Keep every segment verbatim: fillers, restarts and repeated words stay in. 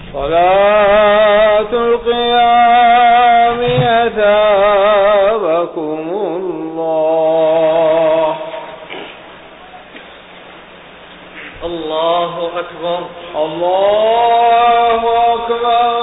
صلاة القيام أثابكم الله. الله أكبر الله أكبر.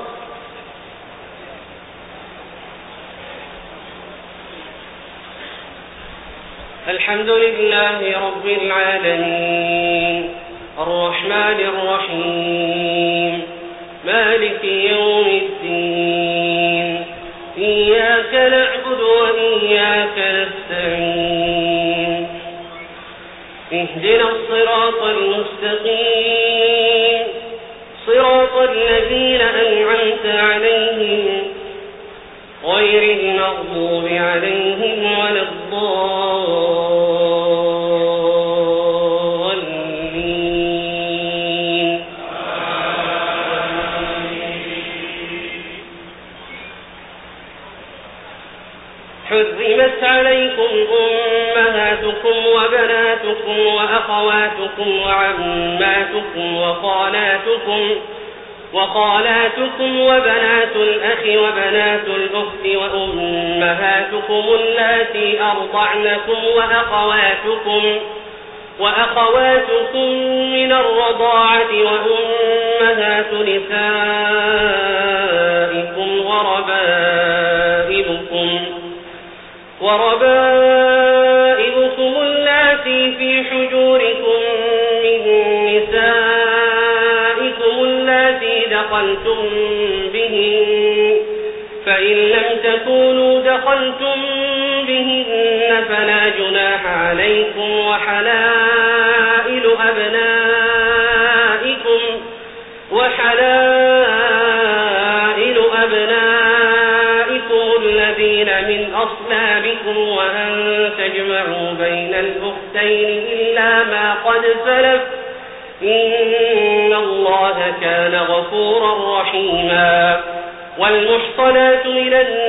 الحمد لله رب العالمين الرحمن الرحيم مالك يوم الدين إياك نعبد وإياك نستعين اهدنا الصراط المستقيم صراط الذين أنعمت عليهم غير المغضوب عليهم ولا الضالين. حرمت عليكم أمهاتكم وبناتكم وأخواتكم وعماتكم وخالاتكم وخالاتكم وبنات الأخ وبنات الأخت وأمهاتكم اللاتي أرضعنكم وأخواتكم وأخواتكم من الرضاعة وأمهات نسائكم وربائبكم وربائبكم اللاتي في حجوركم من نسائكم اللاتي دخلتم بهن فإن لم تكونوا دخلتم بهن فلا جناح عليكم وحلائل أبنائكم وحلائل أبنائكم الذين من أصلابكم وأن تجمعوا بين الأختين إلا ما قد سلف إن الله كان غفورا رحيما. والمحصنات من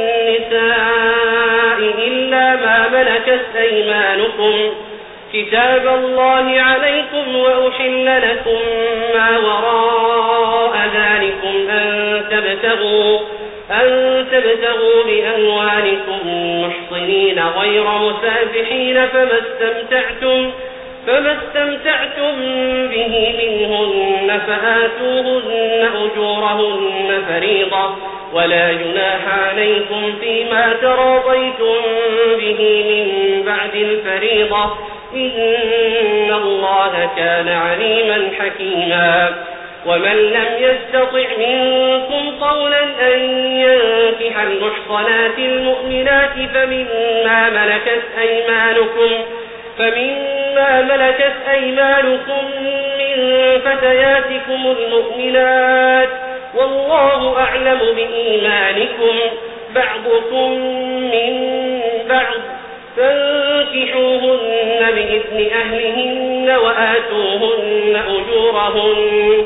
النساء إلا ما ملكت أيمانكم كتاب الله عليكم وأحل لكم ما وراء ذلكم أن تبتغوا أن تبتغوا بأموالكم محصنين غير مسافحين فما استمتعتم فما استمتعتم به منهن فآتوهن أجورهن فريضة ولا جناح عليكم فيما تراضيتم به من بعد الفريضة إن الله كان عليما حكيما. ومن لم يستطع منكم قولا أن ينكح المحصنات المؤمنات فمما ملكت أيمانكم فمما ملكت أيمانكم من فتياتكم المؤمنات والله أعلم بإيمانكم بعضكم من بعض فانكحوهن بإذن أهلهن وآتوهن أجورهن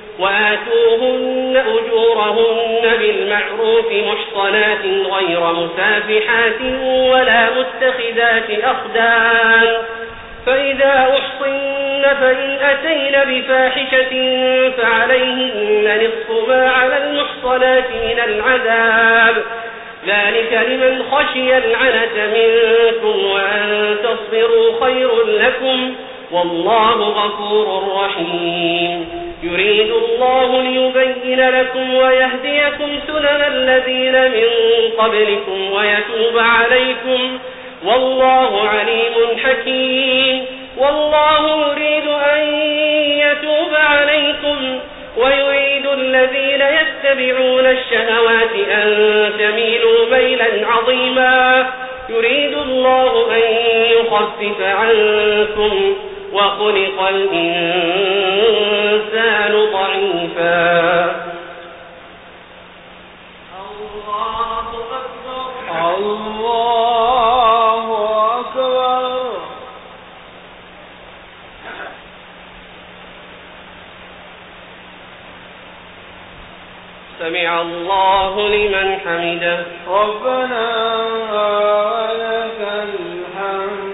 وآتوهن أجورهن بالمعروف محصنات غير مسافحات ولا متخذات أخدان فإذا أحصن فإن أتين بفاحشة فعليهن نصف ما على المحصنات من العذاب ذلك لمن خشي العنة منكم وأن تصبروا خير لكم والله غفور رحيم. يريد الله ليبين لكم ويهديكم سنن الذين من قبلكم ويتوب عليكم والله عليم حكيم. والله يريد أن يتوب عليكم ويريد الذين يتبعون الشهوات أن تميلوا ميلا عظيما. يريد الله أن يخفف عنكم وخلق الإنسان ضعيفا. الله أكبر الله أكبر. سمع الله لمن حمده ربنا ولك الحمد.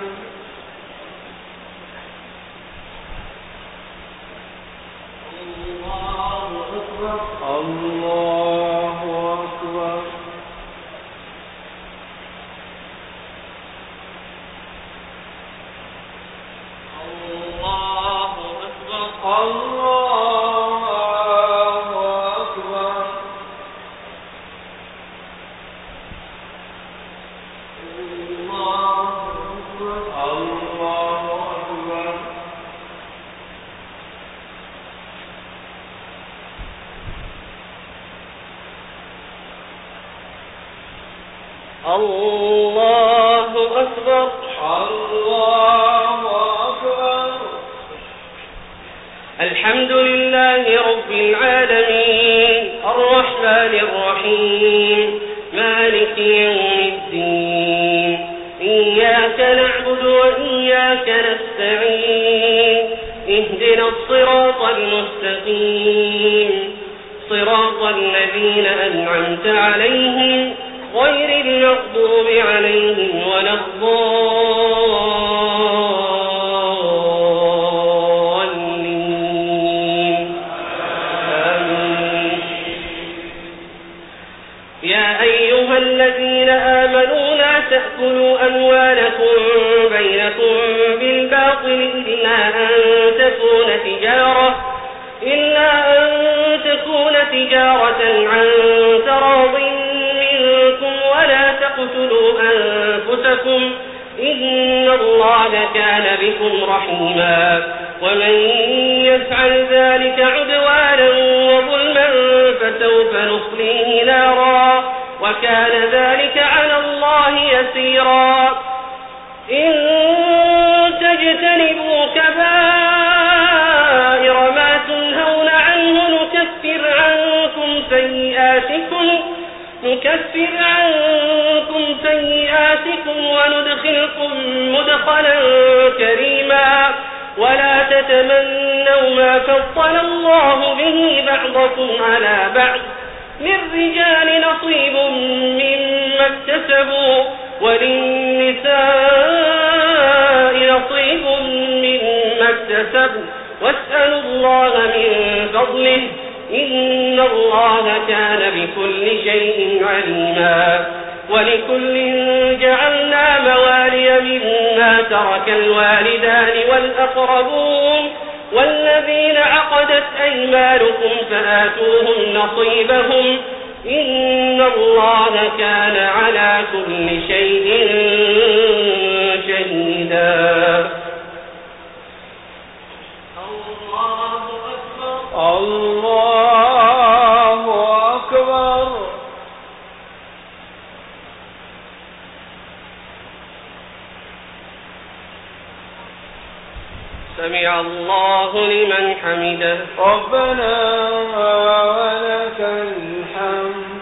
الله أكبر. الله أكبر. الله أكبر. الله أكبر. الله أكبر. الله أكبر. الحمد لله رب العالمين الرحمن الرحيم مالك يوم الدين إياك نعبد وإياك نستعين اهدنا الصراط المستقيم صراط الذين أنعمت عليهم غير المغضوب عليهم ولا الضالين آمين. يا أيها الذين آمنوا لا تأكلوا أموالكم بينكم بالباطل إلا أن تكون تجارة إلا أن تكون تجارة عن تراض ولا تقتلوا أنفسكم إن الله كان بكم رحيما ومن يفعل ذلك عدوانا وظلما فسوف نصليه نارا وكان ذلك على الله يسيرا. إن تجتنبوا كبائر ما تنهون عنه نكفر عنكم سيئاتكم نكفر عنكم سيئاتكم وندخلكم مدخلا كريما ولا تتمنوا ما فضل الله به بعضكم على بعض للرجال نصيب مما اكتسبوا وللنساء نصيب مما اكتسبوا واسألوا الله من فضله إن الله كان بكل شيء عليما. ولكل جعلنا موالي مما ترك الوالدان والأقربون والذين عقدت أيمانكم فآتوهم نصيبهم إن الله كان على كل شيء شهيدا. الله أكبر. الله أكبر. سمع الله لمن حمده. ربنا ولك الحمد.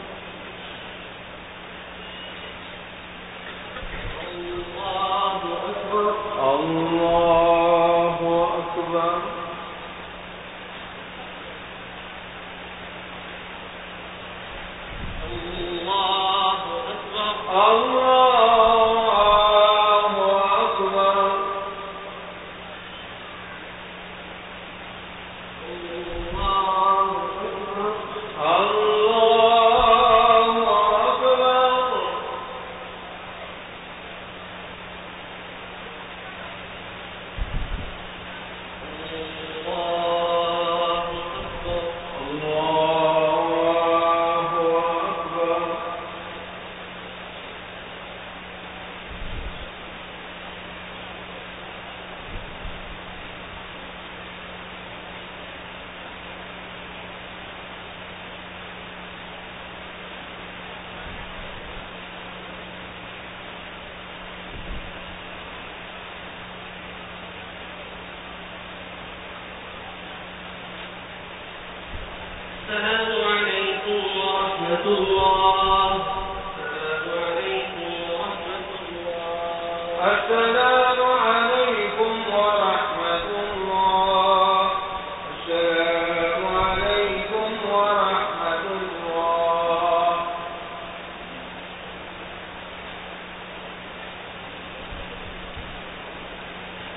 الله أكبر. الله أكبر. الله أكبر. الله أكبر. السلام عليكم ورحمة الله. السلام عليكم ورحمة الله. السلام عليكم ورحمة الله. السلام عليكم ورحمة الله.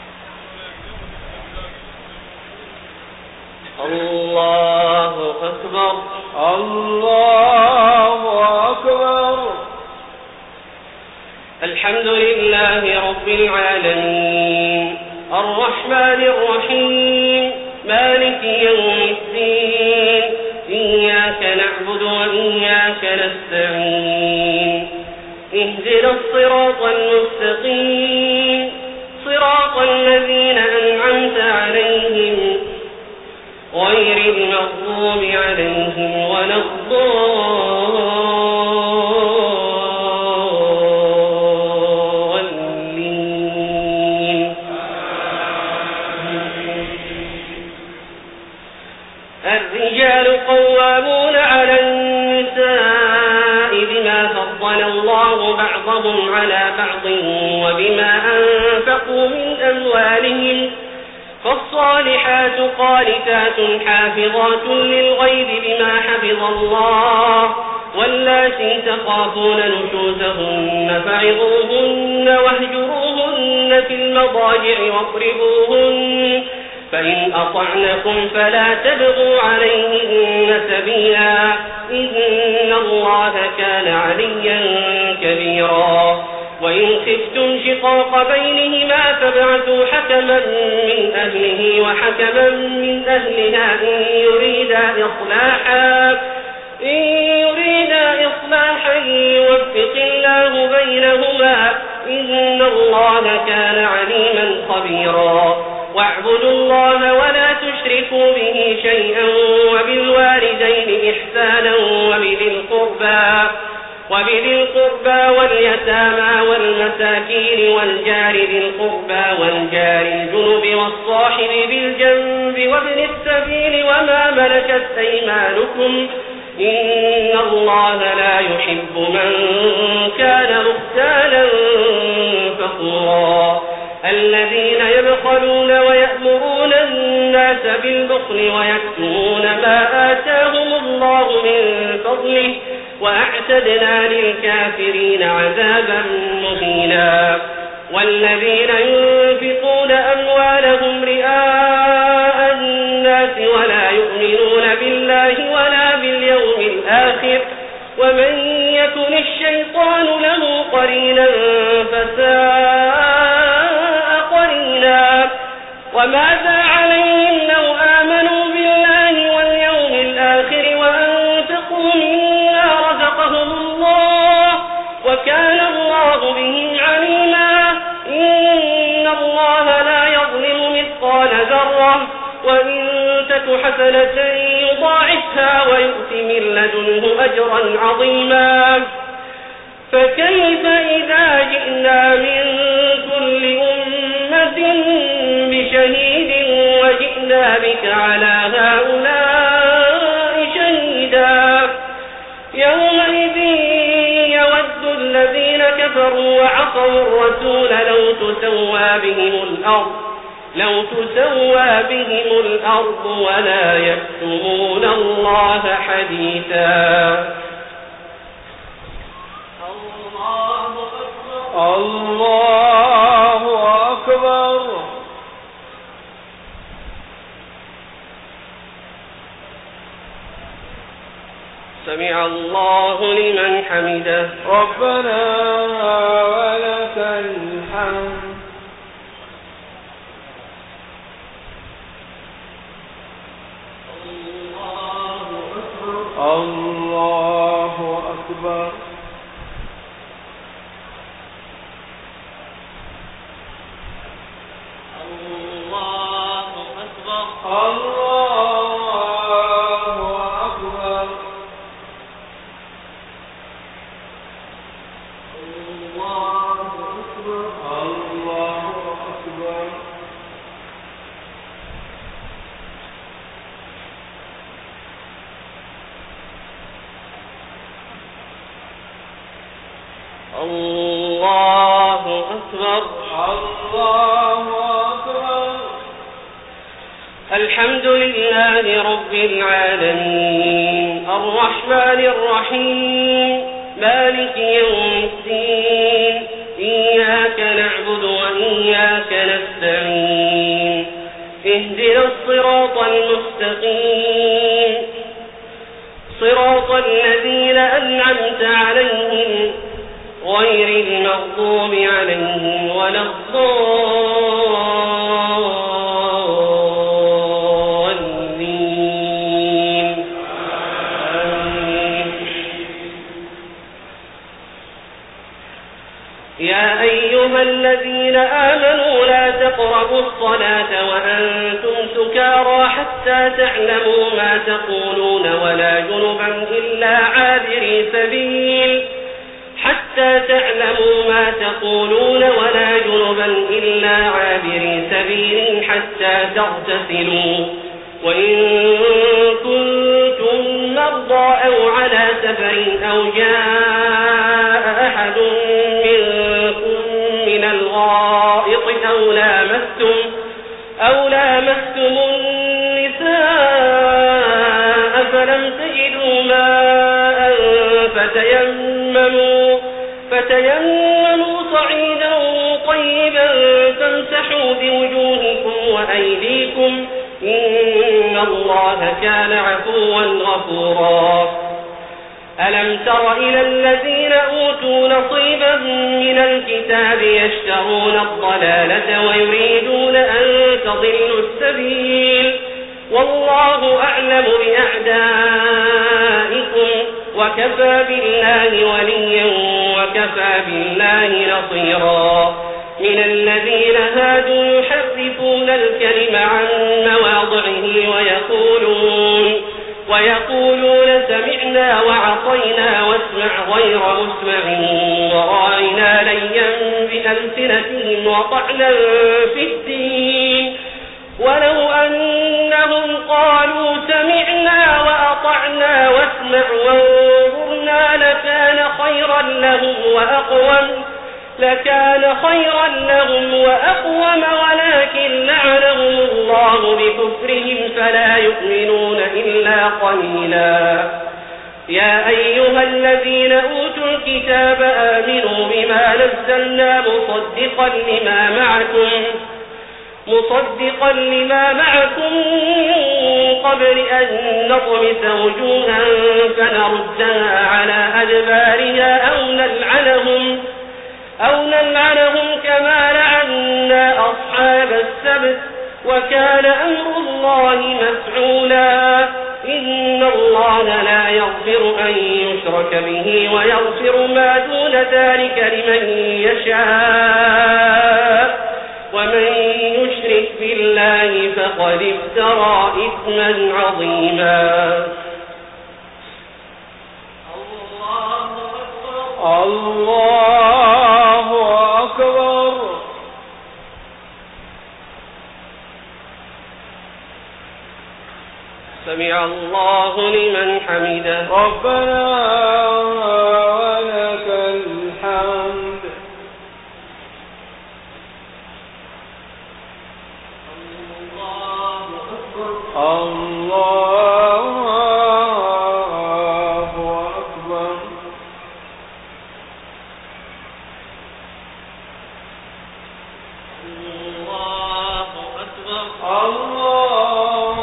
الله أكبر. أكبر. الله أكبر. الحمد لله رب العالمين الرحمن الرحيم مالك يوم الدين إياك نعبد وإياك نستعين اهدنا الصراط المستقيم صراط الذين أنعمت عليهم غير المغضوب عليهم ولا الضالين. الرجال قوامون على النساء بما فضل الله بعضهم على بعض وبما أنفقوا من أموالهم فالصالحات قانتات حافظات للغيب بما حفظ الله واللاتي تخافون نشوزهن فعظوهن واهجروهن في المضاجع واضربوهن فإن أطعنكم فلا تبغوا عليهن سبيلا إن الله كان عليا كبيرا. وإن خفتم شقاق بينهما فابعثوا حكما من أهله وحكما من أهلها إن يريدا إصلاحا إن يريدا إصلاحا يوفق الله بينهما إن الله كان عليما خبيرا. واعبدوا الله ولا تشركوا به شيئا وبالوالدين إحسانا وبذي القربى وبذي القربى واليتامى والمساكين والجار ذي القربى والجار الجنب والصاحب بالجنب وابن السبيل وما ملكت أيمانكم إن الله لا يحب من كان مختالا فخورا. الذين يبخلون ويأمرون الناس بالبخل ويكتمون ما آتاهم الله من فضله وأعتدنا للكافرين عذابا مهينا. والذين ينفقون أموالهم رئاء الناس ولا يؤمنون بالله ولا باليوم الآخر ومن يكن الشيطان له قرينا فساء قرينا. وماذا عليهم لو آمنوا بالله واليوم الآخر وأنفقوا مما رزقهم الله وكان الله بهم عليما. إن الله لا يظلم مثقال ذرة وإن تك حسنة يضاعفها ويؤت من لدنه أجرا عظيما. فكيف إذا جئنا من كل أمة بشهيد وجئنا بك على هؤلاء شهيدا يومئذ يود الذين كفروا وعصوا الرسول لو تسوى بهم الأرض لو تسوى بهم الأرض ولا يكتمون الله حديثا. الله أكبر. الله أكبر. سمع الله لمن حمده. ربنا ولك الحمد. الله أكبر. الله أكبر. الله أكبر. الله أكبر. الله أكبر. الله أكبر. الله أكبر. الحمد لله رب العالمين الرحمن الرحيم مالك يوم الدين إياك نعبد وإياك نستعين اهدنا الصراط المستقيم صراط الذين أنعمت عليهم غير المغضوب عليهم ولا الضالين. آمين. يا أيها الذين آمنوا لا تقربوا الصلاة وأنتم سكارى حتى تعلموا ما تقولون ولا جنبا إلا عابري سبيل حتى تعلموا ما تقولون ولا جنبا إلا عابري سبيل حتى تغتسلوا وإن كنتم مرضى أو على سفر أو جاء أحد منكم من الغائط أو لامستم أو لامستم النساء فلم تجدوا ماء فتيمموا فتيمموا صعيدا طيبا فامسحوا بوجوهكم وأيديكم إن الله كان عفوا غفورا. ألم تر إلى الذين أوتوا نصيبا من الكتاب يشترون الضلالة ويريدون أن تضلوا السبيل والله أعلم بأعدائكم وكفى بالله وليا وكفى بالله نصيرا. من الذين هادوا يحرفون الكلم عن مواضعه ويقولون ويقولون سمعنا وعصينا واسمع غير مسمع وراعنا ليا بألسنتهم وطعنا في الدين ولو أنهم قالوا سمعنا وأطعنا واسمع وانظرنا لكان خيرا لهم وأقوم لكان خيرا لهم وأقوم ولكن لعنهم الله بكفرهم فلا يؤمنون إلا قليلا. يا أيها الذين أوتوا الكتاب آمنوا بما نزلنا مصدقا لما معكم مصدقا لما معكم قبل أن نطمس وجوها فنردها على أدبارها أو نلعنهم أو نلعنهم كما لعنا أصحاب السبت وكان أمر الله مفعولا. إن الله لا يغفر أن يشرك به ويغفر ما دون ذلك لمن يشاء ومن يشرك بالله فقد افترى إثما عظيما. الله أكبر. سمع الله لمن حمده. ربنا ولك الحمد. الله أكبر. الله أكبر. الله أكبر. الله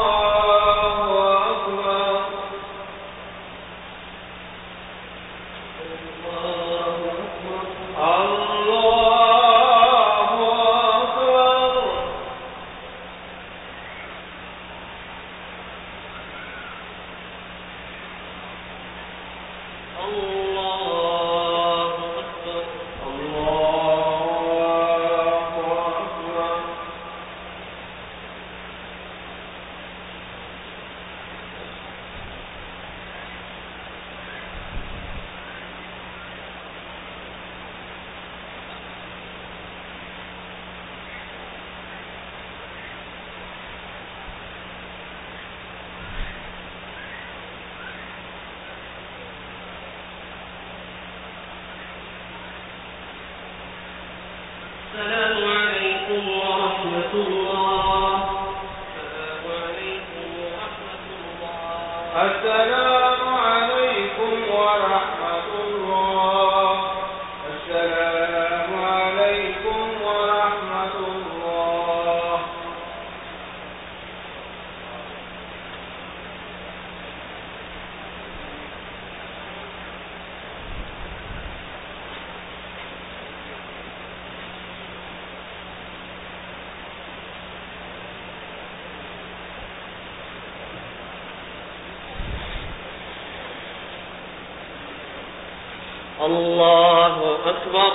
الله أكبر.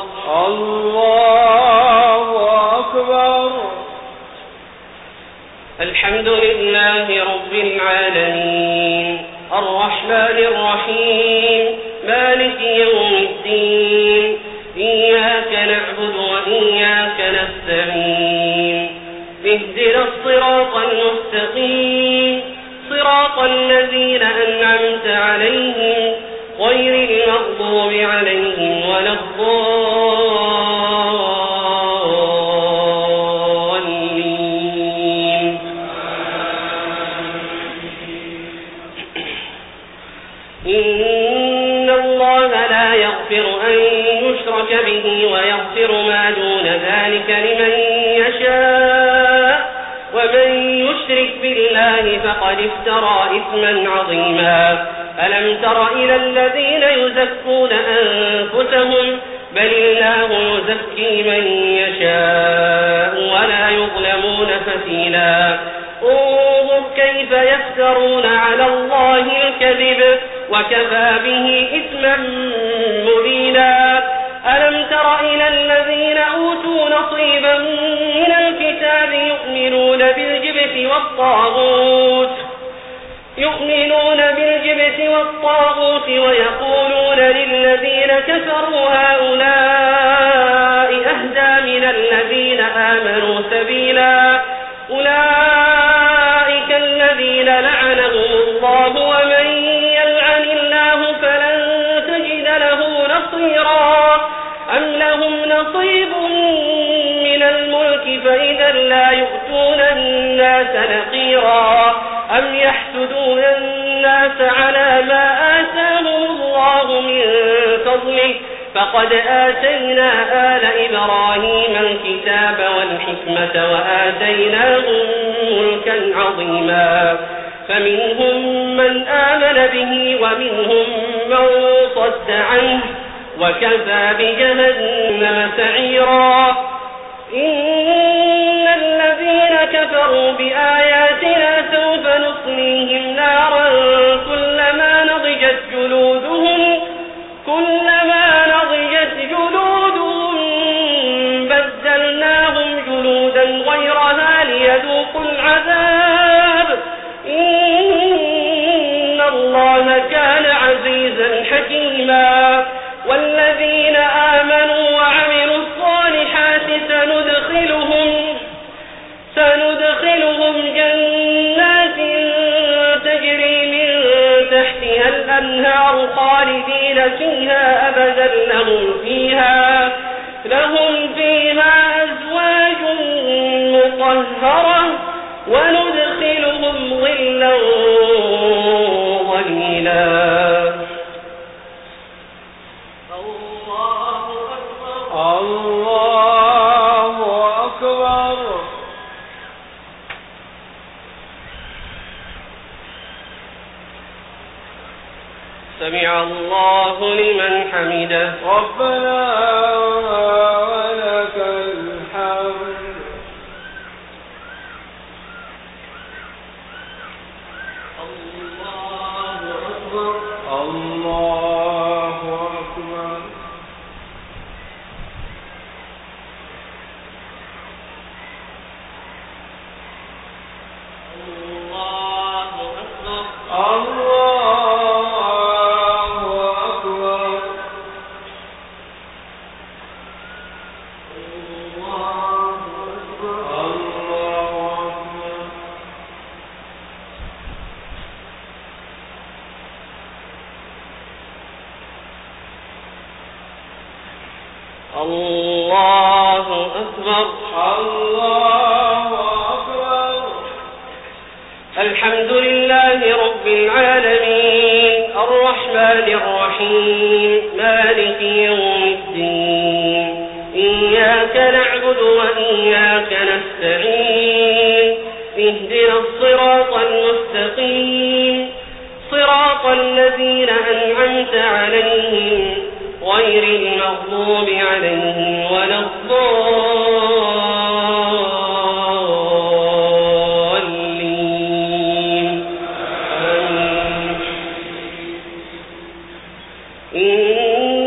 الله أكبر. الحمد لله رب العالمين الرحمن الرحيم مالك يوم الدين إياك نعبد وإياك نستعين اهدنا الصراط المستقيم صراط الذين أنعمت عليهم غير المغضوب عليهم ولا الضالين. إن الله لا يغفر أن يشرك به ويغفر ما دون ذلك لمن يشاء ومن يشرك بالله فقد افترى إثما عظيما. ألم تر إلى الذين يزكون أنفسهم بل الله يزكي من يشاء ولا يظلمون فتيلا. انظر كيف يفترون على الله الكذب وكفى به إثما مبينا. ألم تر إلى الذين أوتوا نصيبا من الكتاب يؤمنون بالجبت والطاغوت يؤمنون بالجبت والطاغوت ويقولون للذين كفروا هؤلاء أهدى من الذين آمنوا سبيلا. أولئك الذين لعنهم الله ومن يلعن الله فلن تجد له نصيرا. أم لهم نصيب من الملك فإذا لا يؤتون الناس نقيرا. أم يحسدون الناس على ما آتاهم الله من فضله فقد آتينا آل إبراهيم الكتاب والحكمة وآتيناهم ملكا عظيما. فمنهم من آمن به ومنهم من صد عنه وكفى بجهنم سعيرا. إن الذين كفروا بآياتنا سوف نصليهم نارا كلما نضجت جلودهم كلما نضجت جلودهم بدلناهم جلودا غيرها ليذوقوا العذاب إن الله كان عزيزا حكيما. والذين آمنوا وعملوا الصالحات سندخلهم سندخلهم جنات تجري من تحتها الأنهار خالدين فيها أبدا لهم فيها لهم فيها أزواج مطهرة وندخلهم ظلا ظليلا. الله أكبر. سمع الله لمن حمده. ربنا ولك الحمد. الله أكبر. الله أكبر. الله أكبر. الله أكبر. الله أكبر. الله أكبر. الله أكبر. الله أكبر. الحمد لله رب العالمين الرحمن الرحيم مالك يوم الدين إياك نعبد وإياك نستعين اهدنا الصراط المستقيم صراط الذين أنعمت عليهم غير المغضوب عليهم ولا الضالين. آمين. إن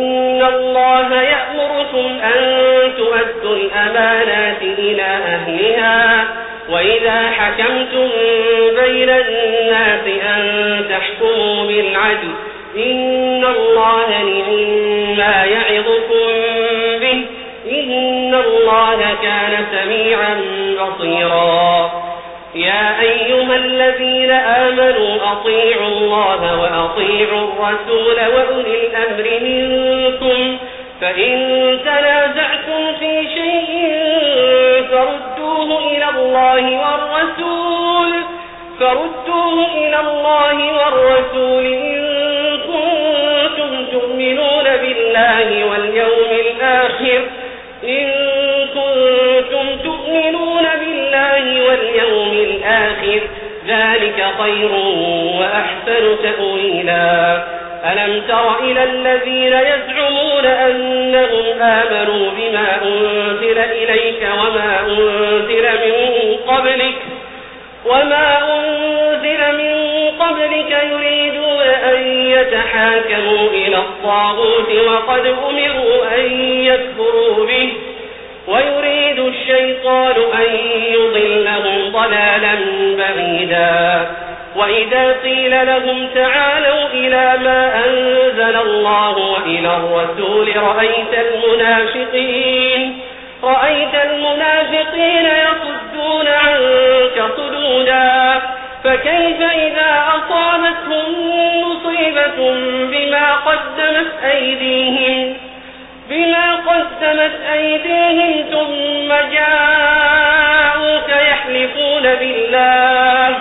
إن الله يأمركم أن تؤدوا الأمانات إلى أهلها وإذا حكمتم بين الناس أن تحكموا بالعدل إن الله نعما يعظكم به إن الله كان سميعا بصيرا يا أيها الذين آمنوا أطيعوا الله وأطيعوا الرسول وأولي الأمر منكم فإن تنازعتم في شيء فردوه إلى الله والرسول فردوه إلى الله والرسول إن كنتم تؤمنون بالله واليوم الآخر إن كنتم تؤمنون بالله واليوم الآخر ذلك خير وأحسن تأويلا ألم تر إلى الذين يزعمون أنهم آمنوا بما أنزل إليك وما أنزل من قبلك وما أنزل من قبلك يريدون أن يتحاكموا إلى الطاغوت وقد أمروا أن يكفروا به ويريد الشيطان أن يضلهم ضلالا بعيدا وإذا قيل لهم تعالوا إلى ما أنزل الله وإلى الرسول رأيت المنافقين رأيت المنافقين يصدون عنك صدودا فكيف إذا أصابتهم مصيبة بما قدمت أيديهم بما قدمت أيديهم ثم جاءوك يحلفون بالله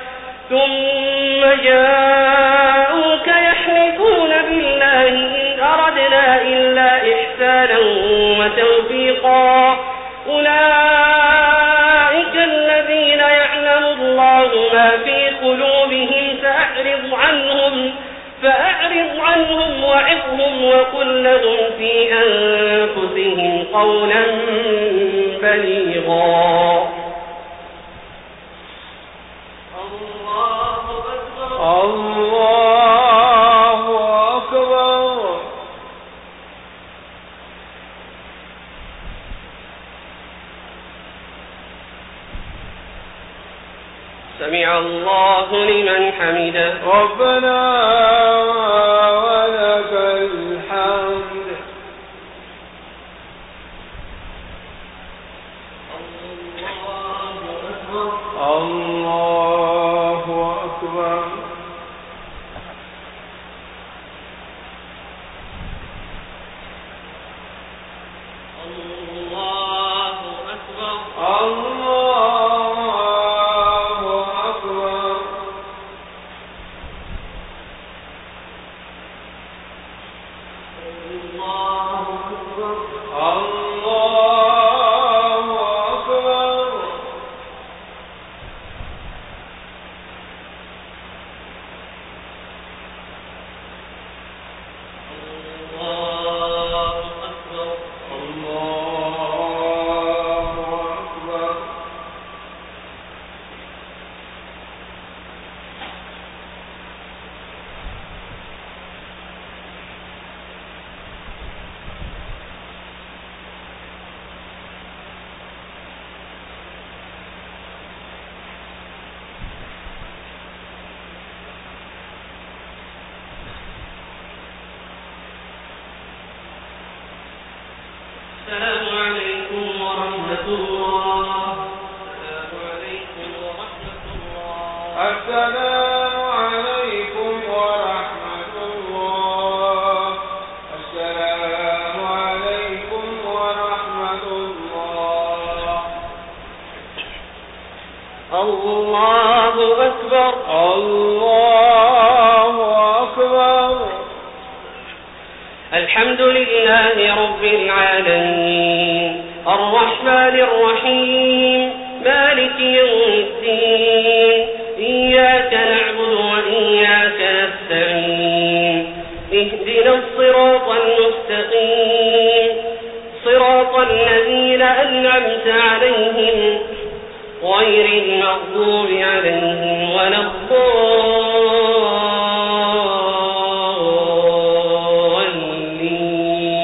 ثم جاءوك يحلفون بالله إن أردنا إلا إحسانا وتوفيقا أولئك الذين يعلم الله ما في قلوبهم فأعرض عنهم فأعرض عنهم وعظهم وقل لهم في أنفسهم قولا بليغا الله أكبر. سمع الله لمن حمده ربنا ولك الحمد. الله أكبر. الله أكبر. الله أكبر. الله أكبر. الله أكبر. السلام عليكم ورحمة الله. السلام عليكم ورحمة الله. السلام عليكم ورحمة الله. السلام عليكم ورحمة الله. الله أكبر. الله أكبر. الحمد لله رب العالمين الرحمن الرحيم مالك يوم الدين إياك نعبد وإياك نستعين اهدنا الصراط المستقيم صراط الذين أنعمت عليهم غير المغضوب عليهم ولا الضالين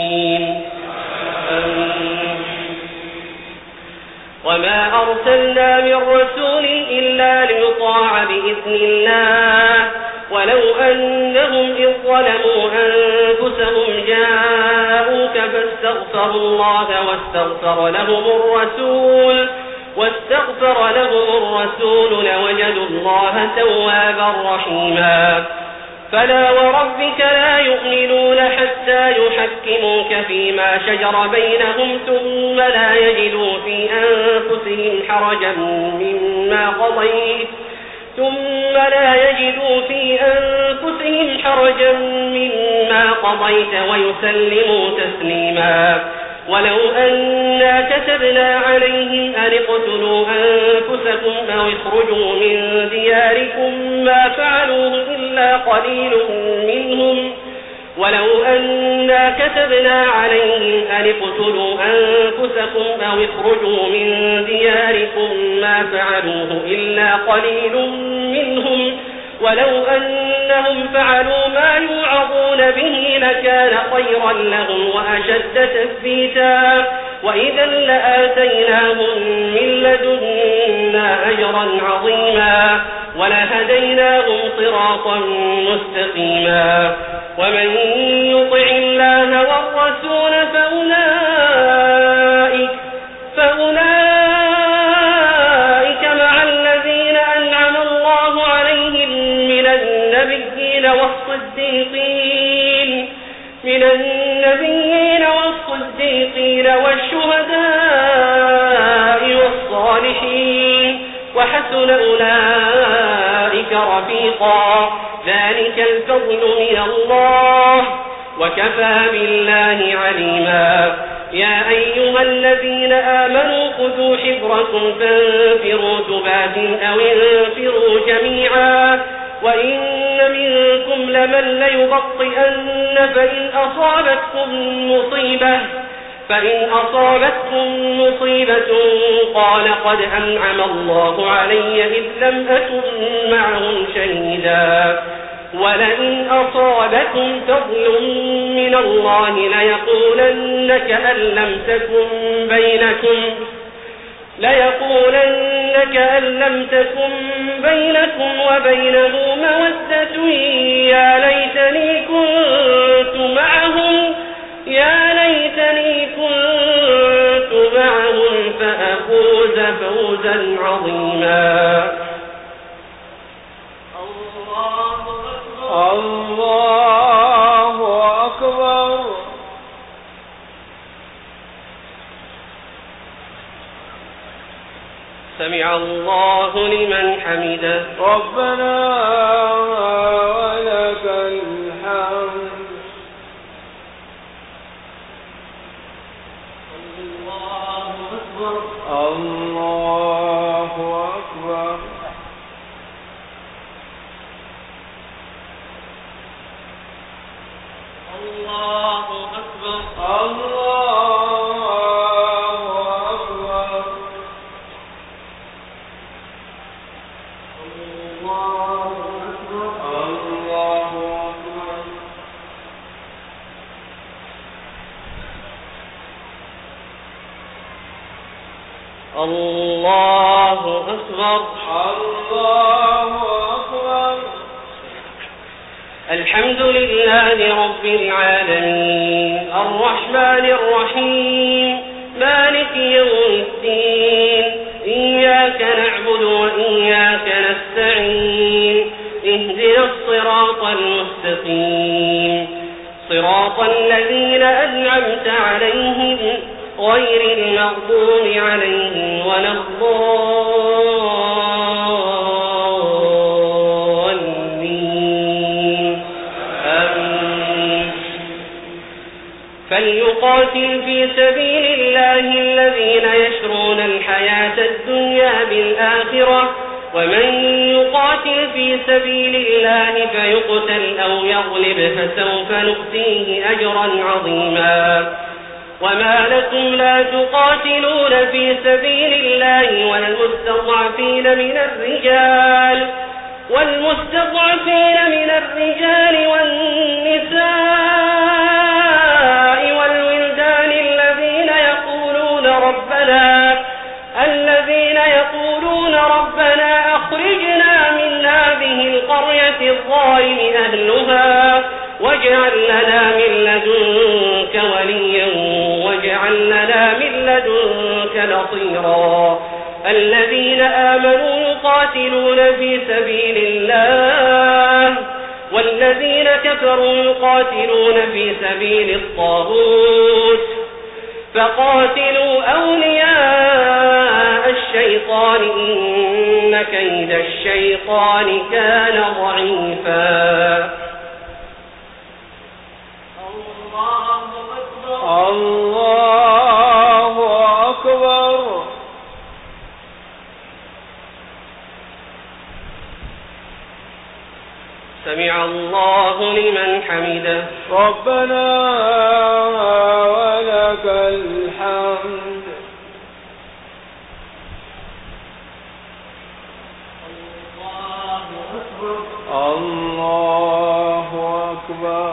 بإذن الله. ولو أنهم إذ ظلموا أنفسهم جاءوك فاستغفروا الله واستغفر لهم الرسول واستغفر لهم الرسول لوجدوا الله توابا رحيما. فلا وربك لا يؤمنون حتى يحكموك فيما شجر بينهم ثم لا يجدوا في أنفسهم حرجا مما قضيت ثم لا يجدوا في أنفسهم حرجا مما قضيت ويسلموا تسليما. ولو أنا كتبنا عليهم أن اقتلوا أنفسكم أو اخرجوا من دياركم ما فعلوه إلا قليل منهم ولو أنا كتبنا عليهم أن اقتلوا أنفسكم أو اخرجوا من دياركم ما فعلوه إلا قليل منهم ولو أنهم فعلوا ما يوعظون به لكان خيرا لهم وأشد تثبيتا وإذا لآتيناهم من لدنا أجرا عظيما ولهديناهم صراطا مستقيما. ومن يطع الله والرسول فأولئك, فأولئك مع الذين أنعم الله عليهم من النبيين والصديقين من النبيين والصديقين والشهداء والصالحين وحسن أولئك رفيقا. ذلك الفضل من الله وكفى بالله عليما. يا أيها الذين آمنوا خذوا حذركم فانفروا ثبات أو انفروا جميعا وإن منكم لمن ليبطئن فإن أصابتكم مصيبة فإن أصابتكم مصيبة قال قد أنعم الله علي إذ لم أكن معهم شهيدا ولئن أصابكم فضل من الله ليقولن كأن لم تكن بينكم ليقولن كأن لم تكن بينكم وبينه مودة يا ليتني كنت معهم يا ليتني كنت معهم فأفوز فوزا عظيما. الله أكبر. سمع الله لمن حمده. ربنا ولك الحمد. الله أكبر. الله أكبر. الله أكبر. الله أكبر. الله أكبر. الله أكبر. الله أكبر. الله أكبر. الحمد لله رب العالمين الرحمن الرحيم مالك يوم الدين إياك نعبد وإياك نستعين اهدنا الصراط المستقيم صراط الذين أنعمت عليهم غير المغضوب عليهم ولا الضالين آمين. فليقاتل في سبيل الله الذين يشرون الحياة الدنيا بالآخرة ومن يقاتل في سبيل الله فيقتل أو يغلب فسوف نؤتيه أجرا عظيما. وما لكم لا تقاتلون في سبيل الله والمستضعفين من الرجال والمستضعفين من الرجال والنساء والولدان الذين يقولون ربنا الذين يقولون ربنا أخرجنا من القرية الظالم أهلها واجعل لنا من لدنك وليا واجعل لنا من لدنك نصيرا. الذين آمنوا يقاتلون في سبيل الله والذين كفروا يقاتلون في سبيل الطاغوت فقاتلوا أولياء الشيطان إن كيد الشيطان كان ضعيفا. الله أكبر. سمع الله لمن حمده. ربنا ولك الحمد. الله أكبر. الله أكبر.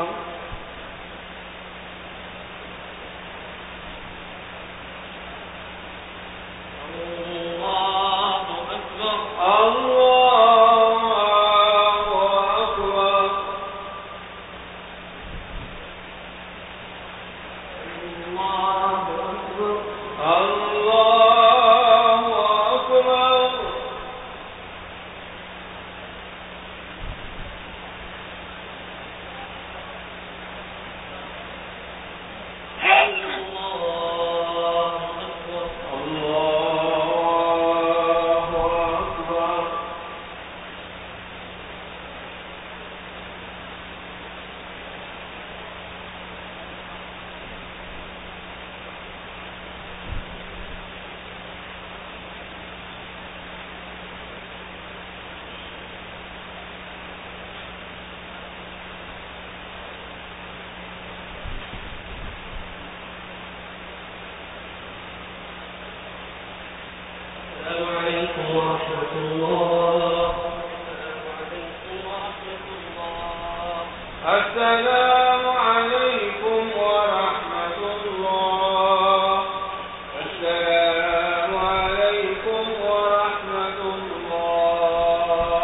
السلام عليكم ورحمة الله. السلام عليكم ورحمة الله.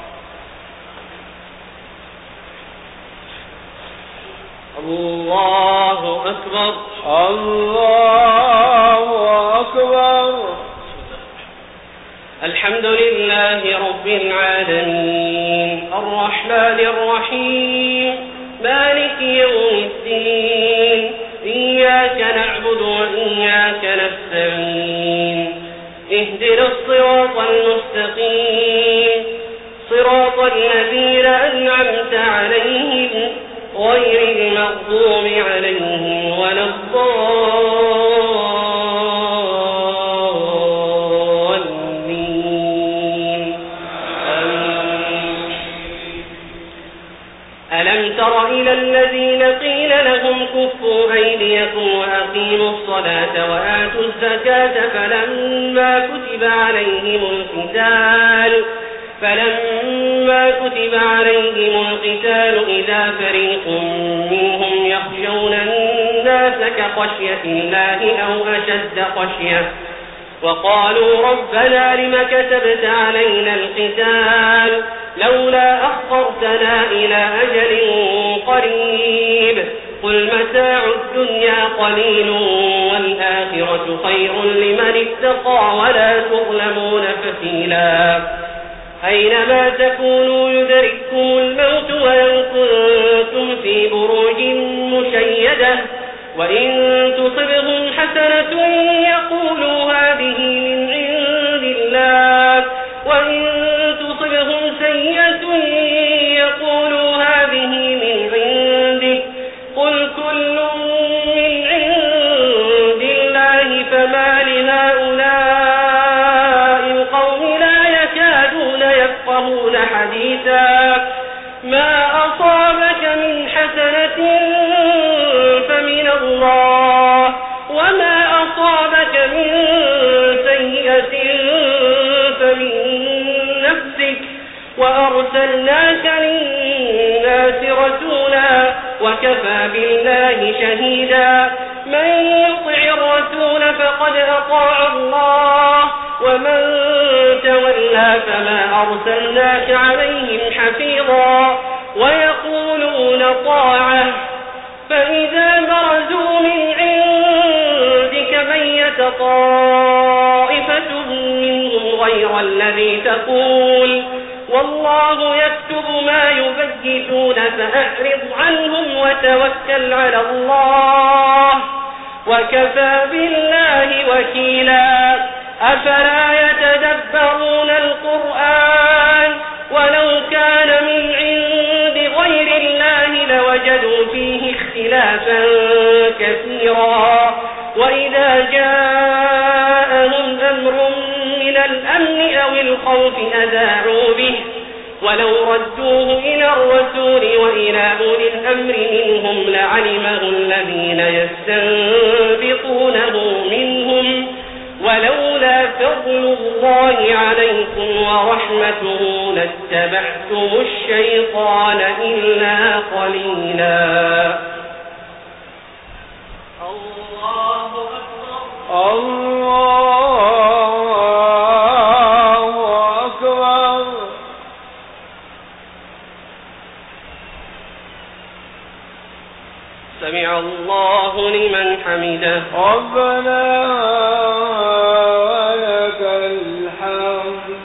الله أكبر. الله أكبر. الحمد لله رب العالمين الرحمن الرحيم مالك يوم الدين إياك نعبد وإياك نستعين اهدنا الصراط المستقيم صراط الذين أنعمت عليهم غير المغضوب عليهم ولا الضالين. ألم تر إلى الذين قيل لهم كفوا أيديكم وأقيموا الصلاة وآتوا الزكاة فلما كتب عليهم القتال فلما كتب عليهم القتال إذا فريق منهم يخشون الناس كخشية الله أو أشد خشية وقالوا ربنا لم كتبت علينا القتال لولا أخرتنا إلى أجل قريب قل متاع الدنيا قليل والآخرة خير لمن اتقى ولا تظلمون فتيلا. أينما تكونوا يدرككم الموت ولو كنتم في بروج مشيدة وإن تصبهم حسنة يقولوا هذه من عند الله وإن تصبهم سيئة يقولوا هذه من عندك قل كل من عند الله فما لهؤلاء القوم لا يكادون يفقهون حديثا. ما أصابك من حسنة فمن الله وما أصابك من سيئة فمن نفسك وأرسلناك للناس رسولا وكفى بالله شهيدا. من يطع الرسول فقد أطاع الله ومن تولى فما أرسلناك عليهم حفيظا ويقولون طاعة فإذا برزوا من عندك بيت طائفة منهم غير الذي تقول والله يكتب ما يبيتون فأعرض عنهم وتوكل على الله وكفى بالله وكيلا. أفلا يتدبرون القرآن ولو كان من عند غير الله لوجدوا فيه اختلافا كثيرا وإذا جاءهم أمر من الأمن أو الخوف أذاعوا به ولو ردوه إلى الرسول وإلى أولي الأمر منهم لعلمه الذين يستنبطونه منهم ولولا فضل الله عليكم ورحمته لاتبعتم الشيطان إلا قليلا. الله أكبر. الله أكبر. سمع الله لمن حمده. ربنا ولك الحمد.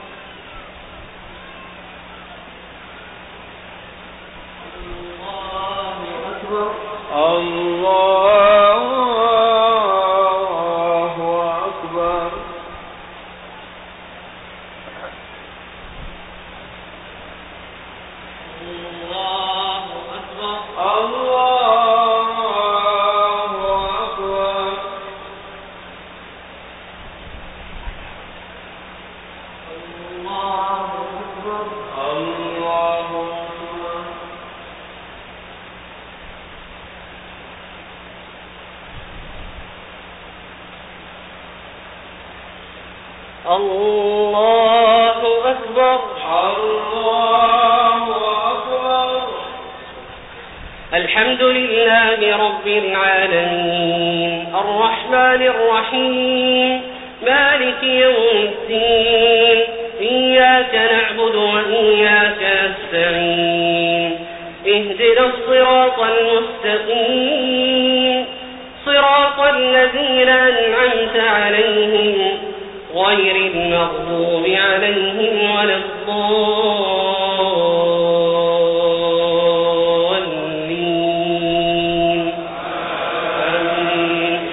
الله أكبر. الله أكبر. الله أكبر. الله أكبر. الله أكبر. الله أكبر. الله أكبر. الله أكبر. الحمد لله رب العالمين الرحمن الرحيم مالك يوم الدين إياك نعبد وإياك نستعين اهدنا الصراط المستقيم صراط الذين أنعمت عليهم غير المغضوب عليهم ولا الضالين آمين.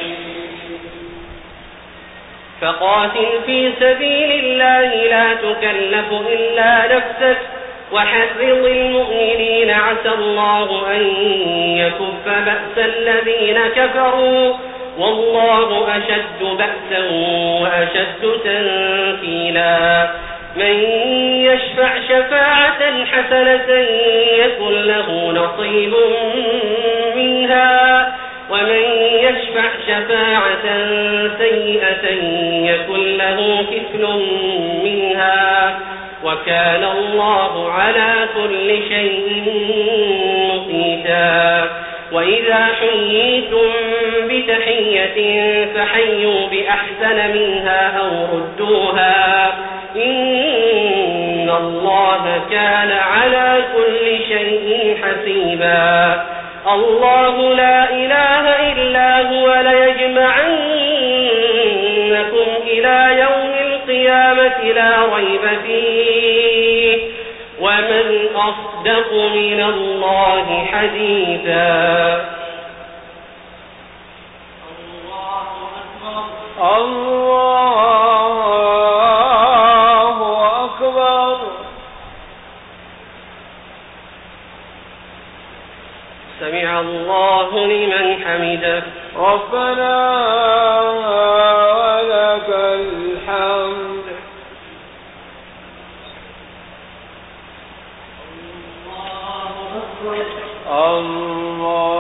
فقاتل في سبيل الله لا تكلف إلا نفسك وحرض المؤمنين عسى الله أن يكف بأس الذين كفروا والله أشد بأسا وأشد تنكيلا. من يشفع شفاعة حسنة يكن له نصيب منها ومن يشفع شفاعة سيئة يكن له كفل منها وكان الله على كل شيء مقيتا. وإذا حييتم بتحية فحيوا بأحسن منها أو ردوها إن الله كان على كل شيء حسيبا. الله لا إله إلا هو ليجمعنكم إلى يوم القيامة لا ريب فيه ومن أصدق من الله حديثا. الله أكبر. الله أكبر. سمع الله لمن حمده. ربنا ولك الحمد. الله